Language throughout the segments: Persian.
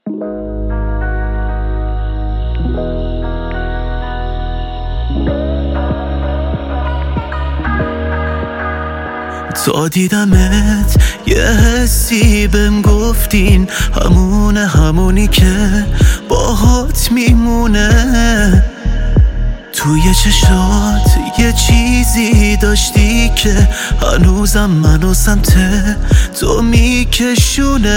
تا دیدمت یه حسی بهم گفتین همونی که باهات میمونه. توی چشات یه چیزی داشتی که هنوزم منو سمت تو میکشونه.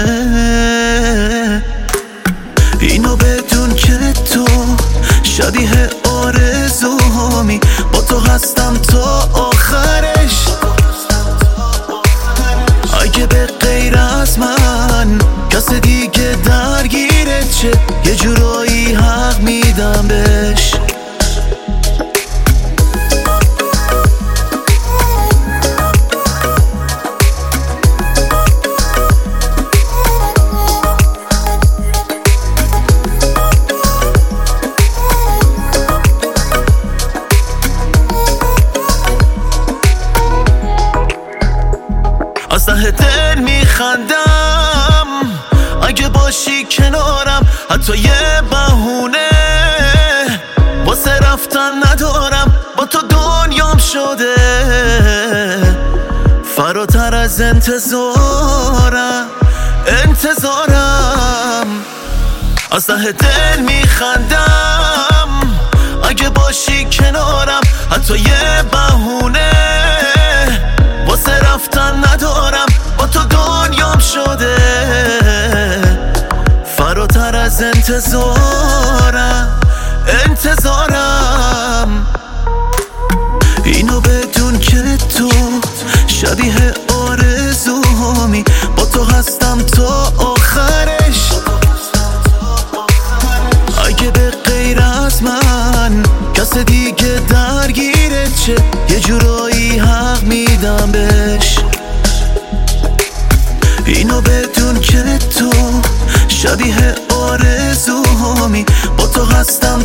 اینو بدون که تو شبیه آرزوهامی، با تو هستم تا آخرش. اگه به غیر از من کس دیگه درگیرت چه، یه جورایی حق میدم بهش. از ته دل میخندم اگه باشی کنارم، حتی یه بهونه واسه رفتن ندارم. با تو دنیام شده فراتر از انتظارم. از ته دل میخندم اگه باشی کنارم، حتی یه بهونه واسه رفتن ندارم. با تو دنیام شده فراتر از انتظارم. اینو بدون که تو شبیه آرزوهامی، با تو هستم تا آخرش. اگه به غیر از من کس دیگه درگیرت چه، یه جورایی حق میدم بهش. اینو بدون که تو شبیه آرزوهامی، با تو هستم